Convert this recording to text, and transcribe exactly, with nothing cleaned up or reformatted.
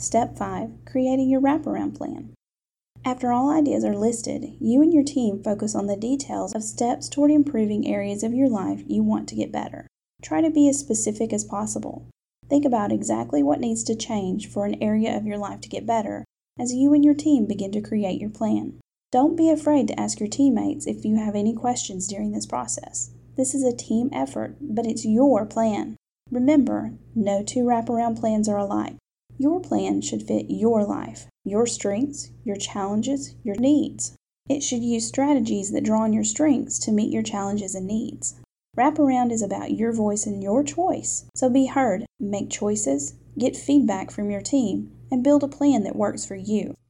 Step five. Creating your wraparound plan. After all ideas are listed, you and your team focus on the details of steps toward improving areas of your life you want to get better. Try to be as specific as possible. Think about exactly what needs to change for an area of your life to get better as you and your team begin to create your plan. Don't be afraid to ask your teammates if you have any questions during this process. This is a team effort, but it's your plan. Remember, no two wraparound plans are alike. Your plan should fit your life, your strengths, your challenges, your needs. It should use strategies that draw on your strengths to meet your challenges and needs. Wraparound is about your voice and your choice, so be heard, make choices, get feedback from your team, and build a plan that works for you.